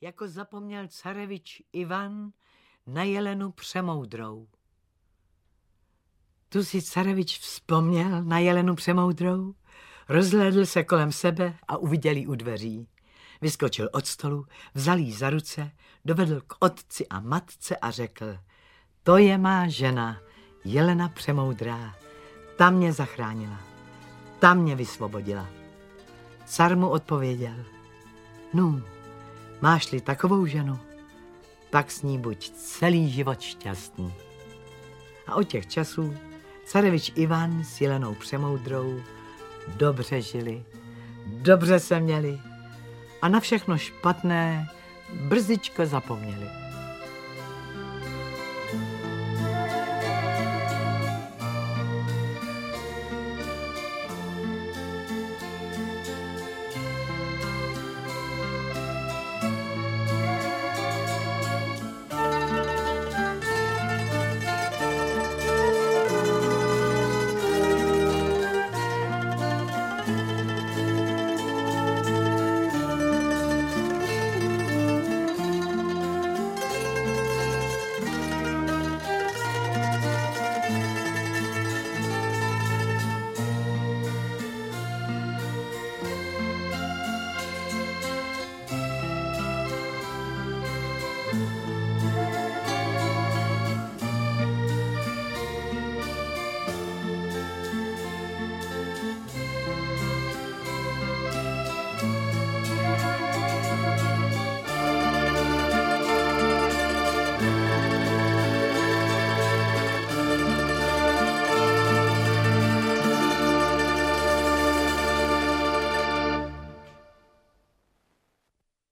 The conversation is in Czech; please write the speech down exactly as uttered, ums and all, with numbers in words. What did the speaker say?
jako zapomněl carevič Ivan na Jelenu Přemoudrou. Tu si carevič vzpomněl na Jelenu Přemoudrou, rozhlédl se kolem sebe a uviděl jí u dveří. Vyskočil od stolu, vzal jí za ruce, dovedl k otci a matce a řekl: to je má žena, Jelena Přemoudrá. Ta mě zachránila, ta mě vysvobodila. Car mu odpověděl: no, máš-li takovou ženu, tak s ní buď celý život šťastný. A od těch časů carevič Ivan s Jelenou Přemoudrou dobře žili, dobře se měli a na všechno špatné brzičko zapomněli.